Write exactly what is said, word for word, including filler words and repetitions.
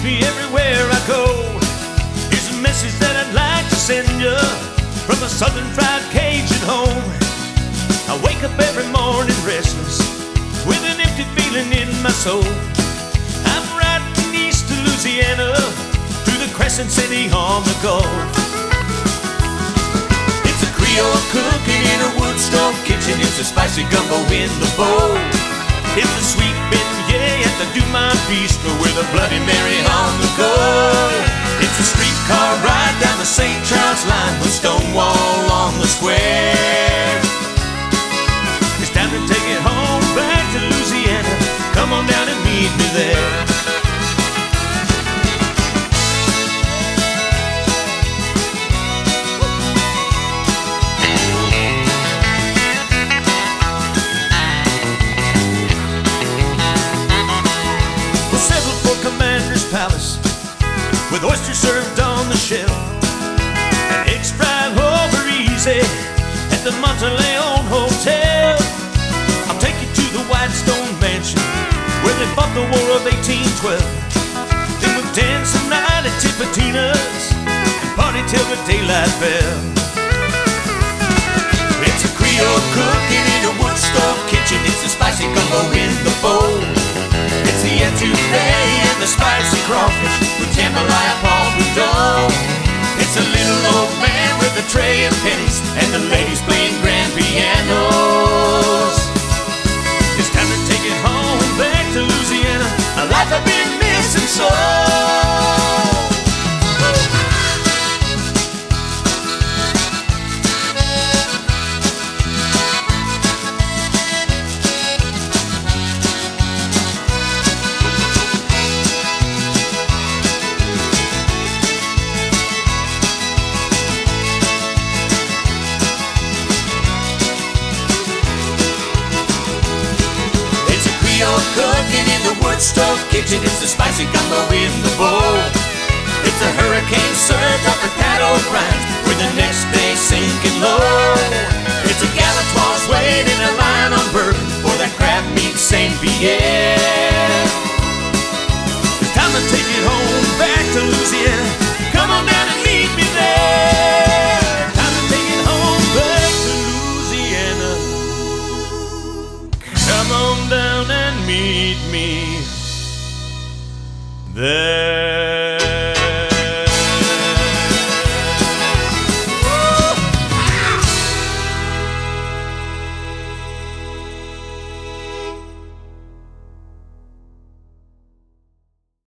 me everywhere I go. Here's a message that I'd like to send you from a southern fried Cajun home. I wake up every morning restless with an empty feeling in my soul. I'm riding east to Louisiana through the Crescent City on the Gulf. It's a Creole cooking in a wood stove kitchen. It's a spicy gumbo in the bowl. It's a sweet beignet at the Dumas Bistro with a Bloody Mary on the go. It's a streetcar ride down the Saint Charles line with Stonewall on the square. It's time to take it home back to Louisiana. Come on down and meet me there. Commander's Palace with oysters served on the shelf and eggs fried over easy at the Monteleone Hotel. I'll take you to the Whitestone Mansion where they fought the War of eighteen twelve. Then we'll dance the night at Tipitina's and party till the daylight fell. It's a Creole cooking in a wood stove kitchen. It's a spicy gumbo in the bowl. It's the etouffee and the spicy crawfish with jambalaya Paul Boudreaux. It's a little old man with a tray of pennies and the ladies playing grand pianos. It's time to take it home back to Louisiana, a life I've been missing so. Cooking in the wood stove kitchen. It's a spicy gumbo in the bowl. It's a hurricane served up at Pat O'Brien's with the next day sinking low.